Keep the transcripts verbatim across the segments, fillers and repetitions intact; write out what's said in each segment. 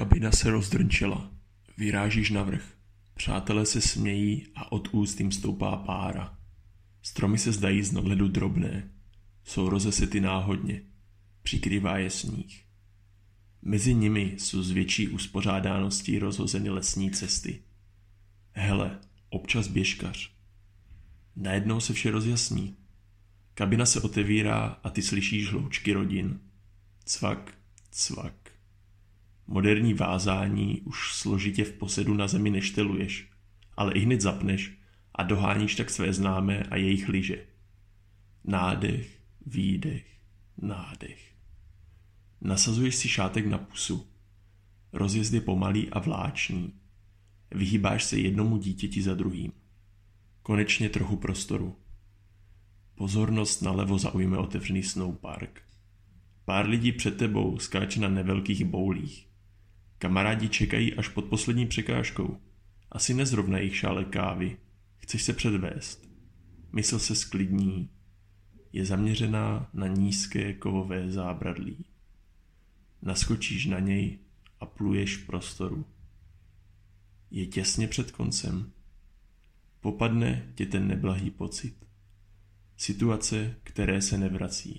Kabina se rozdrnčela. Vyrážíš navrch. Přátelé se smějí a od úst jim stoupá pára. Stromy se zdají z nadhledu drobné. Jsou rozesety náhodně. Přikrývá je sníh. Mezi nimi jsou z větší uspořádáností rozhozeny lesní cesty. Hele, občas běžkař. Najednou se vše rozjasní. Kabina se otevírá a ty slyšíš hloučky rodin. Cvak, cvak. Moderní vázání už složitě v posedu na zemi nešteluješ, ale ihned zapneš a doháníš tak své známé a jejich lyže. Nádech, výdech, nádech. Nasazuješ si šátek na pusu. Rozjezd je pomalý a vláčný. Vyhýbáš se jednomu dítěti za druhým. Konečně trochu prostoru. Pozornost nalevo zaujme otevřený snowpark. Pár lidí před tebou skáče na nevelkých boulích. Kamarádi čekají až pod poslední překážkou. Asi nezrovna jejich šálek kávy. Chceš se předvést. Mysl se sklidní. Je zaměřená na nízké kovové zábradlí. Naskočíš na něj a pluješ v prostoru. Je těsně před koncem. Popadne tě ten neblahý pocit. Situace, které se nevrací.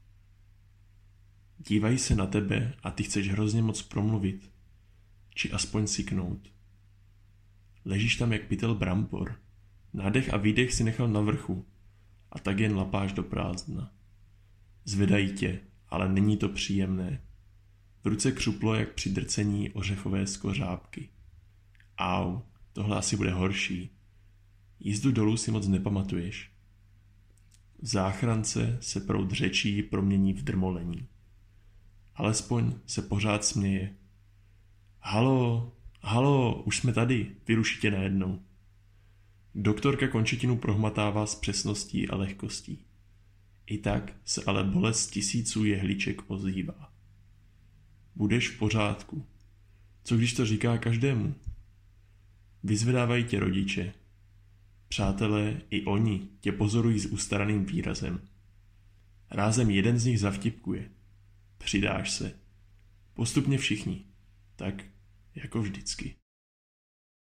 Dívají se na tebe a ty chceš hrozně moc promluvit. Či aspoň syknout. Ležíš tam jak pytel brambor. Nádech a výdech si nechal na vrchu. A tak jen lapáš do prázdna. Zvedají tě, ale není to příjemné. V ruce křuplo jak při drcení ořechové skořápky. Au, tohle asi bude horší. Jízdu dolů si moc nepamatuješ. V záchrance se proud řečí promění v drmolení. Alespoň se pořád směje. Halo, halo, už jsme tady, vyruší tě najednou. Doktorka končetinu prohmatává s přesností a lehkostí. I tak se ale bolest tisíců jehliček ozývá. Budeš v pořádku. Co když to říká každému? Vyzvedávají tě rodiče. Přátelé, i oni tě pozorují s ustaraným výrazem. Rázem jeden z nich zavtipkuje. Přidáš se. Postupně všichni. Tak jako vždycky.